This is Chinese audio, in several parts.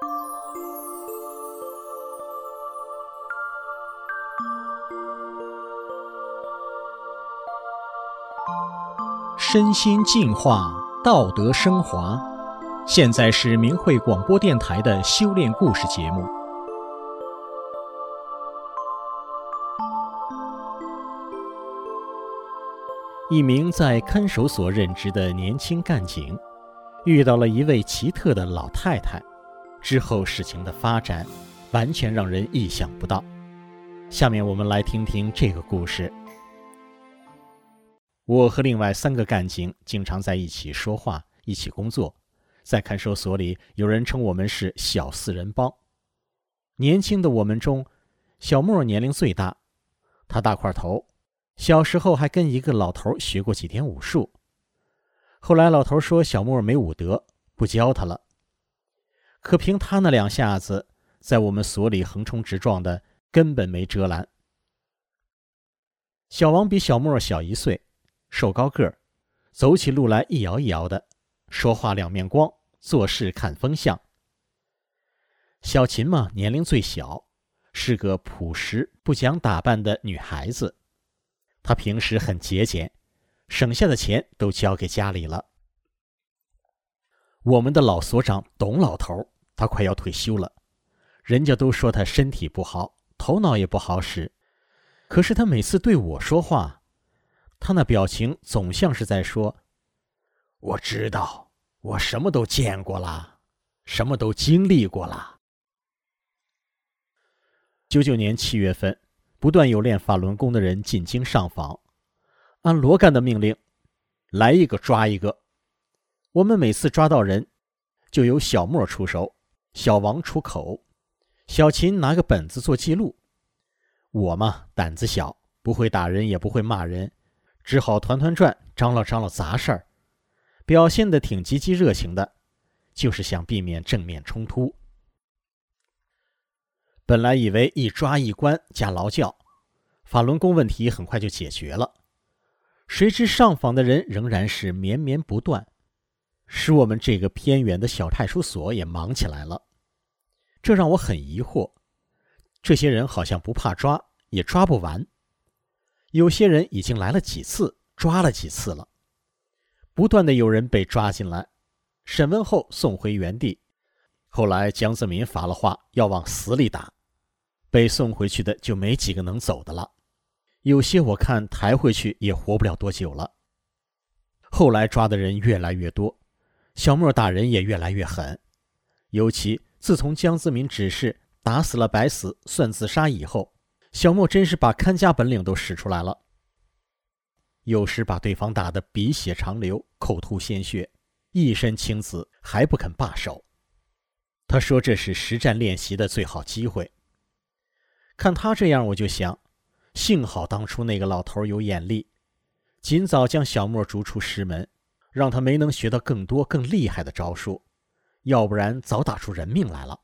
身心净化，道德升华。现在是明慧广播电台的修炼故事节目。一名在看守所任职的年轻干警，遇到了一位奇特的老太太，之后事情的发展完全让人意想不到。下面我们来听听这个故事。我和另外3个干警经常在一起说话，一起工作，在看守所里有人称我们是小4人帮。年轻的我们中，小莫年龄最大，他大块头，小时候还跟一个老头学过几天武术。后来老头说小莫没武德，不教他了。可凭他那2下子，在我们所里横冲直撞的，根本没遮拦。小王比小莫小1岁，瘦高个儿，走起路来一摇一摇的，说话两面光，做事看风向。小秦嘛，年龄最小，是个朴实不讲打扮的女孩子。她平时很节俭，省下的钱都交给家里了。我们的老所长董老头，他快要退休了，人家都说他身体不好，头脑也不好使，可是他每次对我说话，他那表情总像是在说：我知道，我什么都见过了，什么都经历过了。99年7月份，不断有练法轮功的人进京上访，按罗干的命令，来一个抓一个。我们每次抓到人，就由小莫出手，小王出口，小秦拿个本子做记录。我嘛，胆子小，不会打人也不会骂人，只好团团转，张罗张罗杂事儿，表现得挺积极热情的，就是想避免正面冲突。本来以为一抓一关加劳教，法轮功问题很快就解决了，谁知上访的人仍然是绵绵不断，使我们这个偏远的小派出所也忙起来了。这让我很疑惑，这些人好像不怕抓，也抓不完。有些人已经来了几次，抓了几次了，不断的有人被抓进来，审问后送回原地。后来江泽民发了话，要往死里打，被送回去的就没几个能走的了，有些我看抬回去也活不了多久了。后来抓的人越来越多，小莫打人也越来越狠，尤其自从江泽民指示打死了白死算自杀以后，小莫真是把看家本领都使出来了，有时把对方打得鼻血长流，口吐鲜血，一身青紫，还不肯罢手。他说这是实战练习的最好机会。看他这样，我就想，幸好当初那个老头有眼力，尽早将小莫逐出师门，让他没能学到更多更厉害的招数，要不然早打出人命来了。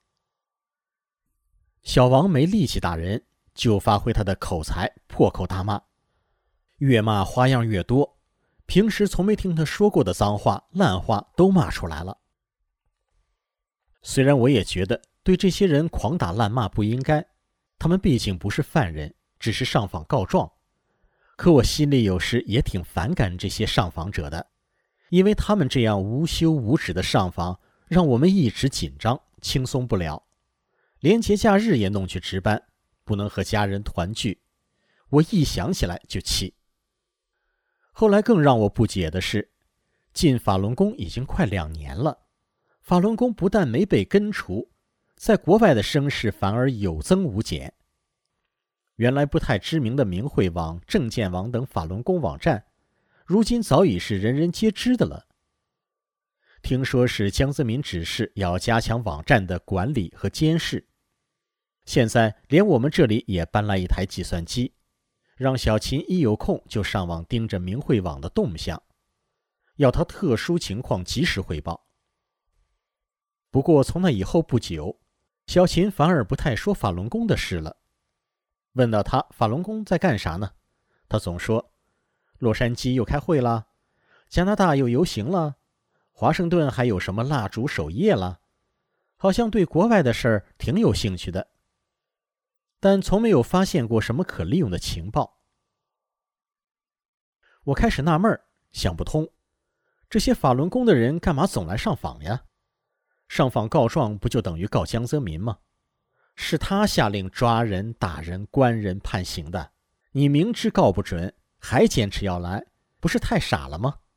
小王没力气打人，就发挥他的口才，破口大骂，越骂花样越多，平时从没听他说过的脏话烂话都骂出来了。虽然我也觉得对这些人狂打滥骂不应该，他们毕竟不是犯人，只是上访告状，可我心里有时也挺反感这些上访者的，因为他们这样无休无止的上访，让我们一直紧张，轻松不了，连节假日也弄去值班，不能和家人团聚，我一想起来就气。后来更让我不解的是，进法轮功已经快2年了，法轮功不但没被根除，在国外的声势反而有增无减。原来不太知名的明慧网、正见网等法轮功网站，如今早已是人人皆知的了。听说是江泽民指示要加强网站的管理和监视，现在连我们这里也搬来一台计算机，让小秦一有空就上网盯着明慧网的动向，要他特殊情况及时汇报。不过从那以后不久，小秦反而不太说法轮功的事了。问到他法轮功在干啥呢，他总说洛杉矶又开会了，加拿大又游行了，华盛顿还有什么蜡烛守夜了， 好像对国外的事儿挺有兴趣的，但从没有发现过什么可利用的情报。我开始纳闷，想不通，这些法轮功的人干嘛总来上访呀？上访告状不就等于告江泽民吗？是他下令抓人、打人、关人、判刑的，你明知告不准，还坚持要来，不是太傻了吗？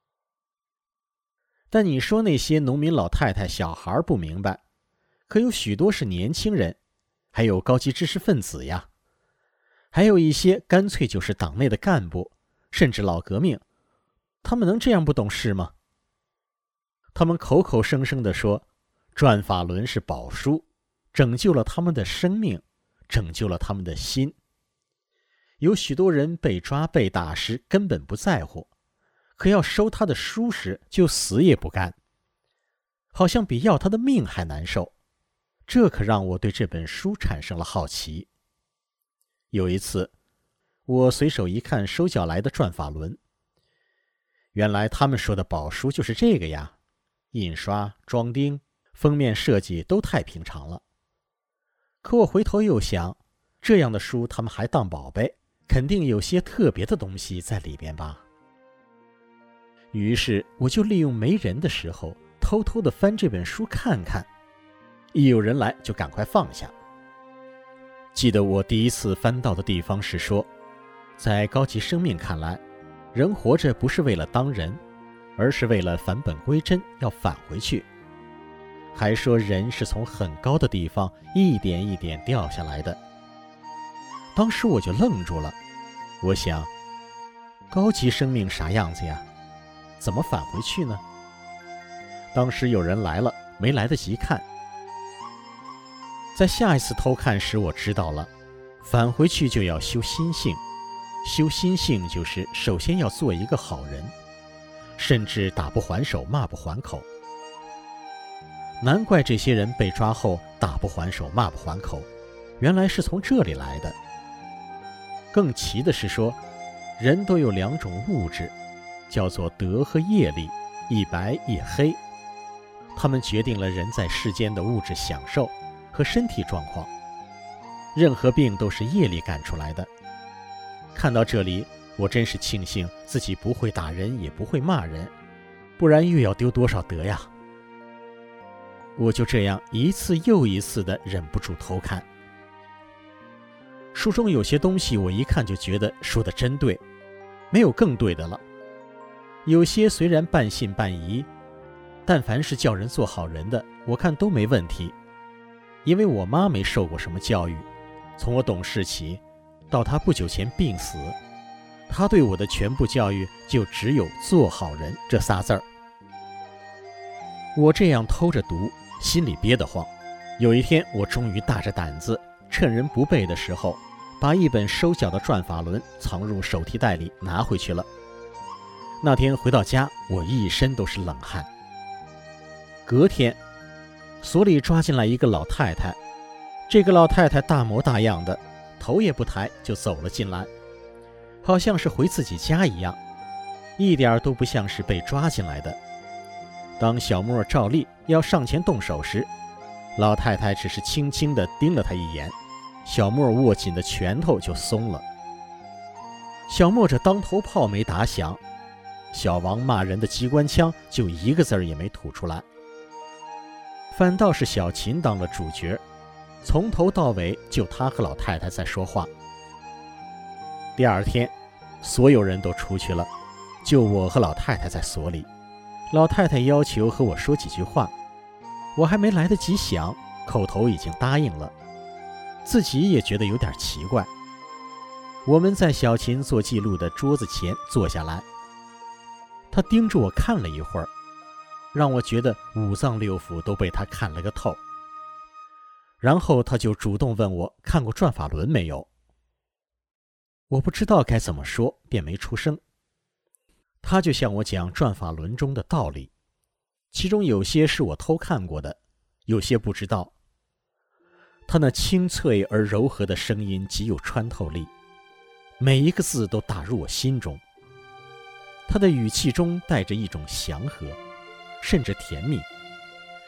但你说那些农民老太太、小孩不明白，可有许多是年轻人，还有高级知识分子呀，还有一些干脆就是党内的干部，甚至老革命，他们能这样不懂事吗？他们口口声声地说，转法轮是宝书，拯救了他们的生命，拯救了他们的心。有许多人被抓被打时根本不在乎，可要收他的书时就死也不干，好像比要他的命还难受。这可让我对这本书产生了好奇。有一次，我随手一看收缴来的转法轮，原来他们说的宝书就是这个呀，印刷、装订、封面设计都太平常了。可我回头又想，这样的书他们还当宝贝，肯定有些特别的东西在里边吧。于是我就利用没人的时候，偷偷地翻这本书看看，一有人来就赶快放下。记得我第一次翻到的地方是说，在高级生命看来，人活着不是为了当人，而是为了返本归真，要返回去。还说人是从很高的地方一点一点掉下来的。当时我就愣住了，我想，高级生命啥样子呀？怎么返回去呢？当时有人来了，没来得及看。在下一次偷看时，我知道了，返回去就要修心性。修心性就是首先要做一个好人，甚至打不还手，骂不还口。难怪这些人被抓后打不还手，骂不还口，原来是从这里来的。更奇的是说，人都有两种物质，叫做德和业力，一白一黑，它们决定了人在世间的物质享受和身体状况。任何病都是业力干出来的。看到这里，我真是庆幸自己不会打人，也不会骂人，不然又要丢多少德呀。我就这样一次又一次地忍不住偷看。书中有些东西我一看就觉得说得真对，没有更对的了。有些虽然半信半疑，但凡是叫人做好人的，我看都没问题。因为我妈没受过什么教育，从我懂事起，到她不久前病死，她对我的全部教育就只有做好人这仨字儿。我这样偷着读，心里憋得慌。有一天，我终于大着胆子，趁人不备的时候，把一本收缴的转法轮藏入手提袋里拿回去了。那天回到家，我一身都是冷汗。隔天，所里抓进来一个老太太，这个老太太大模大样的，头也不抬就走了进来，好像是回自己家一样，一点都不像是被抓进来的。当小莫照例要上前动手时，老太太只是轻轻地盯了他一眼，小莫握紧的拳头就松了。小莫这当头炮没打响，小王骂人的机关枪就一个字儿也没吐出来。反倒是小秦当了主角，从头到尾就他和老太太在说话。第二天，所有人都出去了，就我和老太太在所里。老太太要求和我说几句话，我还没来得及想，口头已经答应了，自己也觉得有点奇怪。我们在小秦做记录的桌子前坐下来，他盯着我看了一会儿，让我觉得五脏六腑都被他看了个透。然后他就主动问我看过转法轮没有。我不知道该怎么说，便没出声。他就向我讲转法轮中的道理，其中有些是我偷看过的，有些不知道。他那清脆而柔和的声音极有穿透力，每一个字都打入我心中。他的语气中带着一种祥和，甚至甜蜜，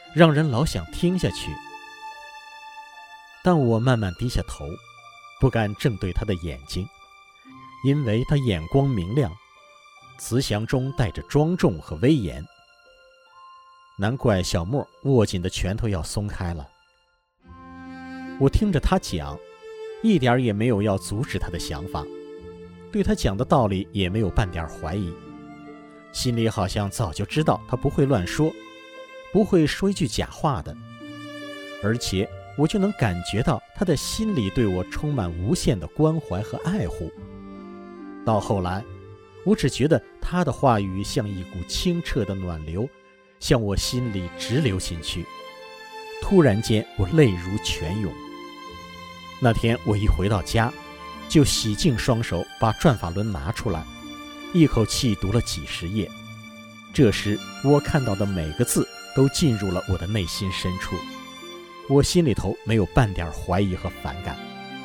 让人老想听下去。但我慢慢低下头，不敢正对他的眼睛，因为他眼光明亮，慈祥中带着庄重和威严。难怪小莫握紧的拳头要松开了。我听着他讲，一点也没有要阻止他的想法，对他讲的道理也没有半点怀疑，心里好像早就知道他不会乱说，不会说一句假话的，而且我就能感觉到他的心里对我充满无限的关怀和爱护。到后来，我只觉得他的话语像一股清澈的暖流，向我心里直流进去。突然间，我泪如泉涌。那天我一回到家，就洗净双手，把转法轮拿出来，一口气读了几十页。这时我看到的每个字都进入了我的内心深处，我心里头没有半点怀疑和反感。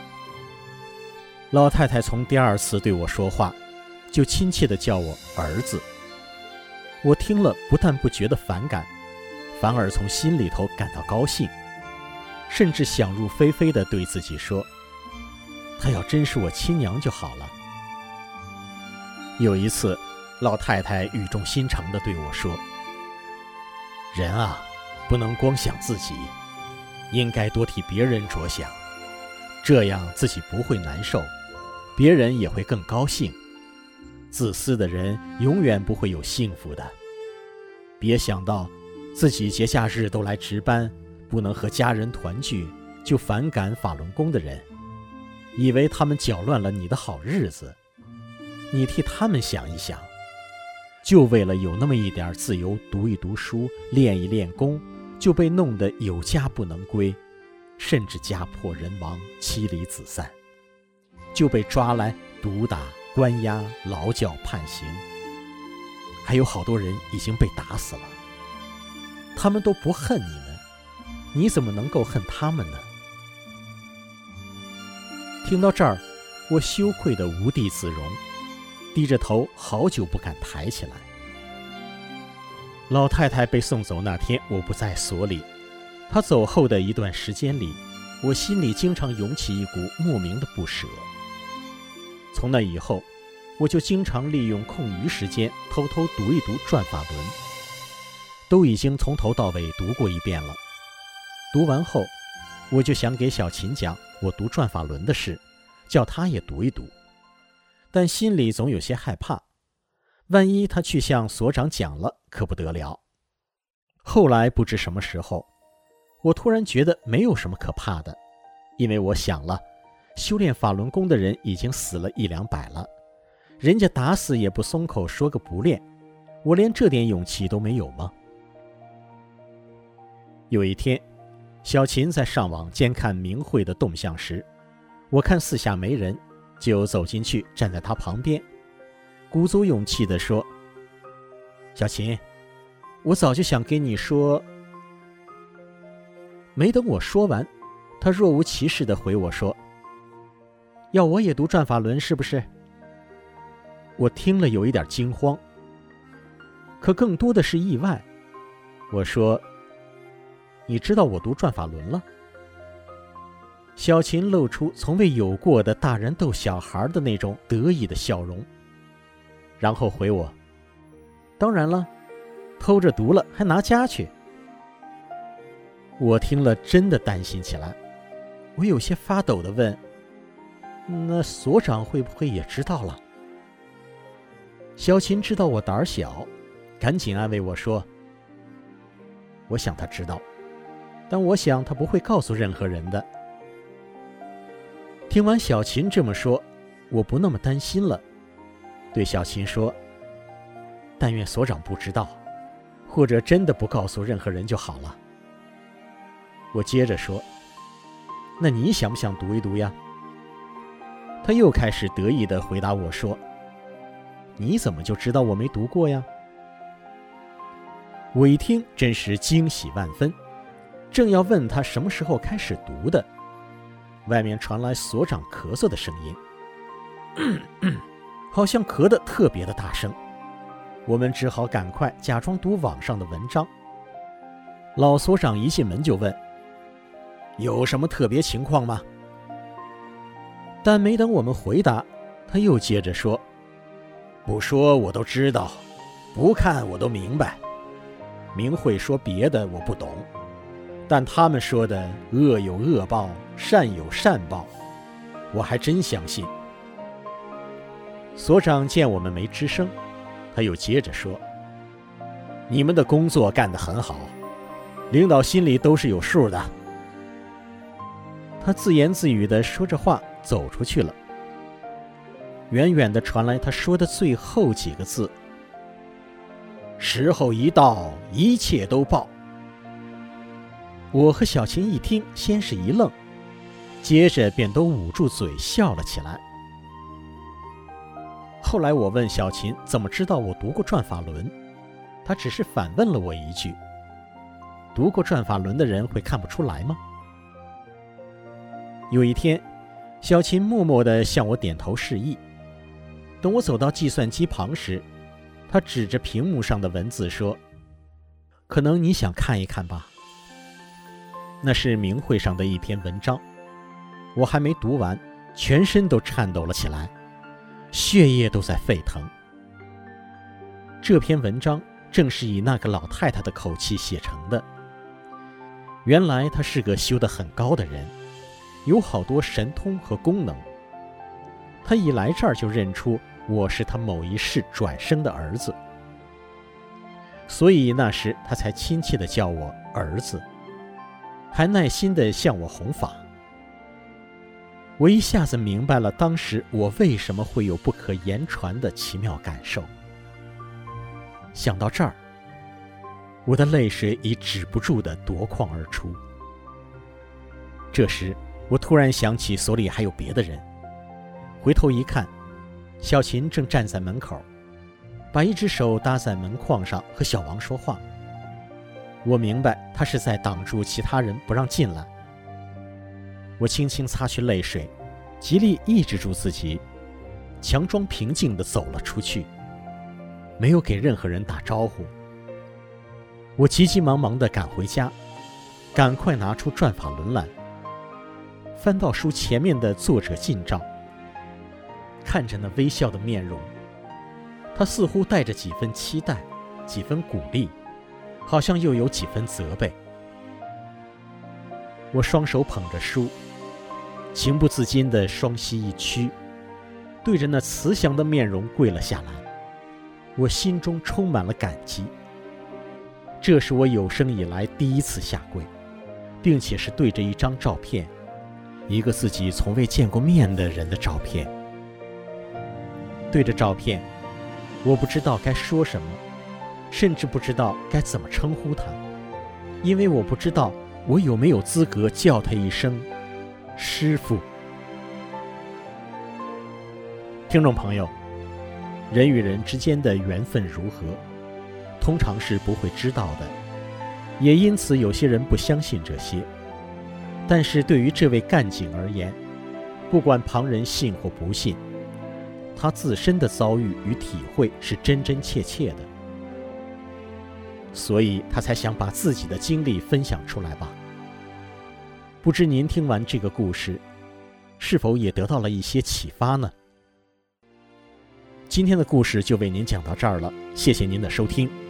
老太太从第二次对我说话，就亲切地叫我儿子。我听了不但不觉得反感，反而从心里头感到高兴，甚至想入非非地对自己说，她要真是我亲娘就好了。有一次，老太太语重心长地对我说，人啊，不能光想自己，应该多替别人着想，这样自己不会难受，别人也会更高兴。自私的人永远不会有幸福的。别想到自己节假日都来值班，不能和家人团聚，就反感法轮功的人，以为他们搅乱了你的好日子。你替他们想一想，就为了有那么一点自由，读一读书，练一练功，就被弄得有家不能归，甚至家破人亡，妻离子散，就被抓来毒打、关押、劳教、判刑，还有好多人已经被打死了。他们都不恨你们，你怎么能够恨他们呢？听到这儿，我羞愧得无地自容，低着头好久不敢抬起来。老太太被送走那天，我不在所里。她走后的一段时间里，我心里经常涌起一股莫名的不舍。从那以后，我就经常利用空余时间偷偷读一读转法轮，都已经从头到尾读过一遍了。读完后，我就想给小琴讲我读转法轮的事，叫她也读一读，但心里总有些害怕，万一她去向所长讲了，可不得了。后来不知什么时候，我突然觉得没有什么可怕的，因为我想了，修炼法轮功的人已经死了100-200了，人家打死也不松口说个不练，我连这点勇气都没有吗？有一天，小琴在上网监看明慧的动向时，我看四下没人，就走进去站在她旁边，鼓足勇气地说，小琴，我早就想跟你说。没等我说完，她若无其事地回我说，要我也读转法轮是不是？我听了有一点惊慌，可更多的是意外。我说，你知道我读转法轮了？小琴露出从未有过的大人逗小孩的那种得意的笑容，然后回我，当然了，偷着读了还拿家去。我听了真的担心起来，我有些发抖地问，那所长会不会也知道了？小琴知道我胆小，赶紧安慰我说，我想他知道，但我想他不会告诉任何人的。听完小琴这么说，我不那么担心了，对小琴说，但愿所长不知道，或者真的不告诉任何人就好了。我接着说，那你想不想读一读呀？他又开始得意地回答我说，你怎么就知道我没读过呀？我一听真是惊喜万分，正要问他什么时候开始读的，外面传来所长咳嗽的声音，好像咳得特别的大声。我们只好赶快假装读网上的文章。 老所长一进门就问：有什么特别情况吗？但没等我们回答，他又接着说：不说我都知道，不看我都明白。明慧说别的我不懂，但他们说的恶有恶报，善有善报，我还真相信。所长见我们没吱声，他又接着说：你们的工作干得很好，领导心里都是有数的。他自言自语地说着话走出去了。远远地传来他说的最后几个字：时候一到，一切都报。我和小琴一听，先是一愣，接着便都捂住嘴笑了起来。后来我问小琴怎么知道我读过《转法轮》，她只是反问了我一句：读过《转法轮》的人会看不出来吗？有一天，小琴默默地向我点头示意。等我走到计算机旁时，她指着屏幕上的文字说：可能你想看一看吧。那是明慧上的一篇文章，我还没读完，全身都颤抖了起来，血液都在沸腾。这篇文章正是以那个老太太的口气写成的。原来她是个修得很高的人，有好多神通和功能。她一来这儿就认出我是她某一世转生的儿子，所以那时她才亲切地叫我儿子，还耐心地向我弘法。我一下子明白了当时我为什么会有不可言传的奇妙感受。想到这儿，我的泪水已止不住地夺眶而出。这时我突然想起所里还有别的人，回头一看，小琴正站在门口，把一只手搭在门框上和小王说话。我明白他是在挡住其他人不让进来。我轻轻擦去泪水，极力抑制住自己，强装平静地走了出去，没有给任何人打招呼。我急急忙忙地赶回家，赶快拿出《转法轮》来，翻到书前面的作者近照，看着那微笑的面容，他似乎带着几分期待，几分鼓励，好像又有几分责备。我双手捧着书，情不自禁地双膝一屈，对着那慈祥的面容跪了下来。我心中充满了感激，这是我有生以来第一次下跪，并且是对着一张照片，一个自己从未见过面的人的照片。对着照片，我不知道该说什么，甚至不知道该怎么称呼他，因为我不知道我有没有资格叫他一声师父。听众朋友，人与人之间的缘分如何，通常是不会知道的，也因此有些人不相信这些。但是对于这位干警而言，不管旁人信或不信，他自身的遭遇与体会是真真切切的，所以他才想把自己的经历分享出来吧。不知您听完这个故事，是否也得到了一些启发呢？今天的故事就为您讲到这儿了，谢谢您的收听。